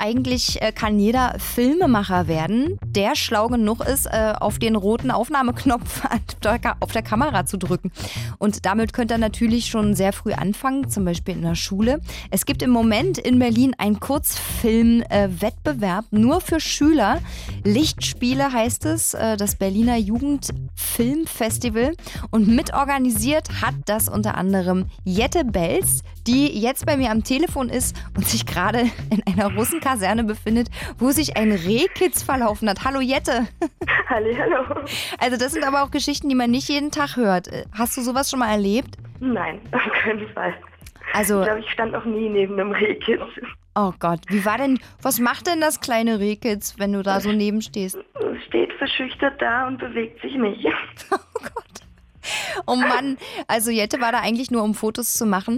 eigentlich kann jeder Filmemacher werden, der schlau genug ist, auf den roten Aufnahmeknopf auf der Kamera zu drücken. Und damit könnt ihr natürlich schon sehr früh anfangen, zum Beispiel in der Schule. Es gibt im Moment in Berlin einen Kurzfilm-Wettbewerb nur für Schüler. Lichtspiele heißt es, das Berliner Jugendfilmfestival. Und mitorganisiert hat das unter anderem Jette Belz, die jetzt bei mir am Telefon ist und sich gerade in einer Russenkaserne befindet, wo sich ein Rehkitz verlaufen hat. Hallo Jette. Hallo. Also das sind aber auch Geschichten, die man nicht jeden Tag hört. Hast du sowas schon mal erlebt? Nein, auf keinen Fall. Also, ich glaube, ich stand noch nie neben einem Rehkitz. Oh Gott, was macht denn das kleine Rehkitz, wenn du da so neben stehst? Es steht verschüchtert da und bewegt sich nicht. Oh Gott. Oh Mann, also Jette war da eigentlich nur, um Fotos zu machen.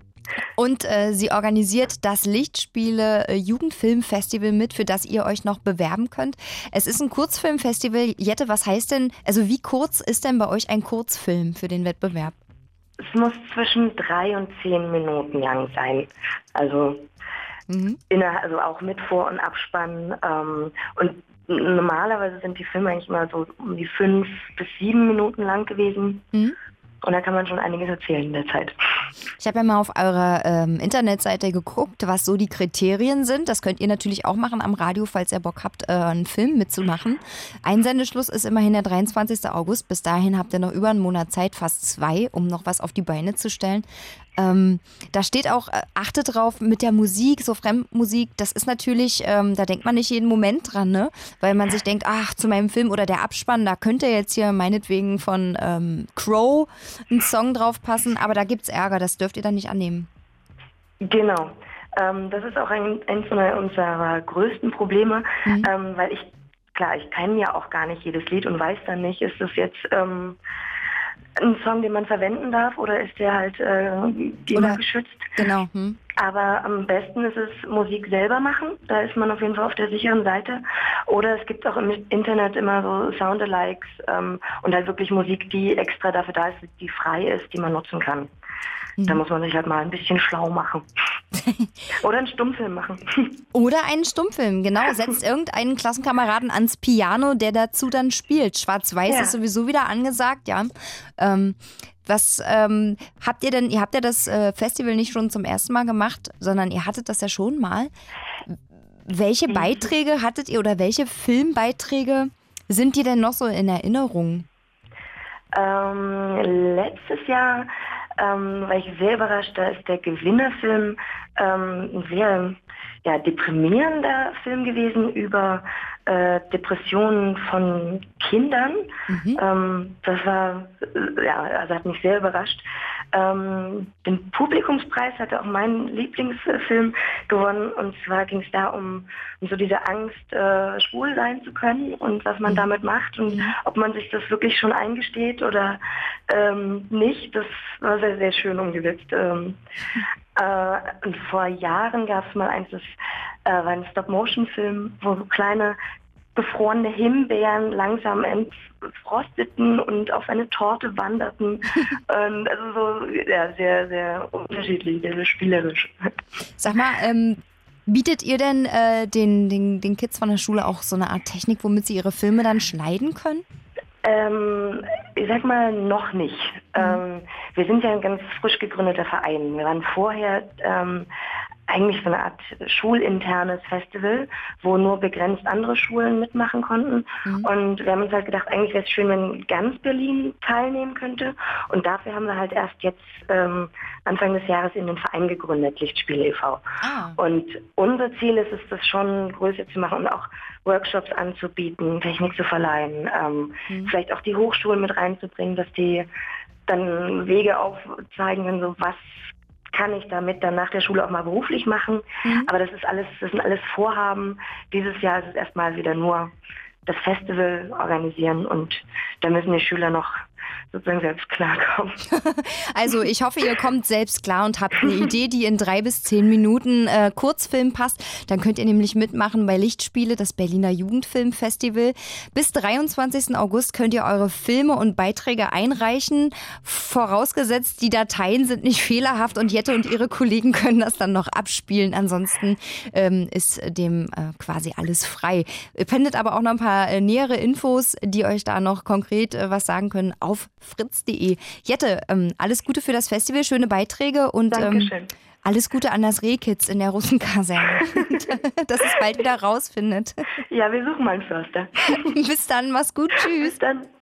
Und sie organisiert das Lichtspiele Jugendfilmfestival mit, für das ihr euch noch bewerben könnt. Es ist ein Kurzfilmfestival. Jette, was heißt denn, also wie kurz ist denn bei euch ein Kurzfilm für den Wettbewerb? Es muss zwischen 3 und 10 Minuten lang sein. Also, also auch mit Vor- und Abspann. Und normalerweise sind die Filme eigentlich immer so um die 5 bis 7 Minuten lang gewesen. Und da kann man schon einiges erzählen in der Zeit. Ich habe ja mal auf eurer Internetseite geguckt, was so die Kriterien sind. Das könnt ihr natürlich auch machen am Radio, falls ihr Bock habt, einen Film mitzumachen. Einsendeschluss ist immerhin der 23. August. Bis dahin habt ihr noch über einen Monat Zeit, fast 2, um noch was auf die Beine zu stellen. Da steht auch, achtet drauf mit der Musik, so Fremdmusik, das ist natürlich, da denkt man nicht jeden Moment dran, ne? Weil man sich denkt, ach, zu meinem Film oder der Abspann, da könnte jetzt hier meinetwegen von Crow ein Song drauf passen, aber da gibt's Ärger, das dürft ihr dann nicht annehmen. Genau. Das ist auch eins unserer größten Probleme, weil ich kenne ja auch gar nicht jedes Lied und weiß dann nicht, ist das jetzt ein Song, den man verwenden darf, oder ist der halt geschützt? Genau. Aber am besten ist es Musik selber machen. Da ist man auf jeden Fall auf der sicheren Seite. Oder es gibt auch im Internet immer so Soundalikes und halt wirklich Musik, die extra dafür da ist, die frei ist, die man nutzen kann. Da muss man sich halt mal ein bisschen schlau machen. Oder einen Stummfilm machen. Oder einen Stummfilm, genau. Setzt irgendeinen Klassenkameraden ans Piano, der dazu dann spielt. Schwarz-Weiß ist sowieso wieder angesagt, ja. Was habt ihr denn, ihr habt ja das Festival nicht schon zum ersten Mal gemacht, sondern ihr hattet das ja schon mal. Welche Beiträge hattet ihr oder welche Filmbeiträge sind dir denn noch so in Erinnerung? Letztes Jahr war ich sehr überrascht, da ist der Gewinnerfilm ein sehr deprimierender Film gewesen über Depressionen von Kindern. Das war, also hat mich sehr überrascht. Den Publikumspreis hatte auch mein Lieblingsfilm gewonnen, und zwar ging es da um so diese Angst, schwul sein zu können und was man damit macht und ob man sich das wirklich schon eingesteht oder nicht. Das war sehr, sehr schön umgesetzt. Und vor Jahren gab es mal das war ein Stop-Motion-Film, wo so kleine gefrorene Himbeeren langsam entfrosteten und auf eine Torte wanderten. Also so sehr, sehr unterschiedlich, sehr, sehr spielerisch. Sag mal, bietet ihr denn den Kids von der Schule auch so eine Art Technik, womit sie ihre Filme dann schneiden können? Ich sag mal, noch nicht. Wir sind ja ein ganz frisch gegründeter Verein. Wir waren vorher eigentlich so eine Art schulinternes Festival, wo nur begrenzt andere Schulen mitmachen konnten. Und wir haben uns halt gedacht, eigentlich wäre es schön, wenn ganz Berlin teilnehmen könnte. Und dafür haben wir halt erst jetzt Anfang des Jahres in den Verein gegründet, Lichtspiele e.V. Und unser Ziel ist es, das schon größer zu machen und auch Workshops anzubieten, Technik zu verleihen, vielleicht auch die Hochschulen mit reinzubringen, dass die dann Wege aufzeigen, wenn so was kann ich damit dann nach der Schule auch mal beruflich machen. Aber das sind alles Vorhaben. Dieses Jahr ist es erstmal wieder nur das Festival organisieren, und da müssen die Schüler noch sozusagen selbst klarkommen. Also ich hoffe, ihr kommt selbst klar und habt eine Idee, die in 3 bis 10 Minuten Kurzfilm passt. Dann könnt ihr nämlich mitmachen bei Lichtspiele, das Berliner Jugendfilmfestival. Bis 23. August könnt ihr eure Filme und Beiträge einreichen. Vorausgesetzt, die Dateien sind nicht fehlerhaft und Jette und ihre Kollegen können das dann noch abspielen. Ansonsten ist dem quasi alles frei. Ihr findet aber auch noch ein paar nähere Infos, die euch da noch konkret was sagen können, auf fritz.de. Jette, alles Gute für das Festival, schöne Beiträge und alles Gute an das Rehkitz in der Russenkaserne, dass es bald wieder rausfindet. Ja, wir suchen mal einen Förster. Bis dann, mach's gut, tschüss. Bis dann.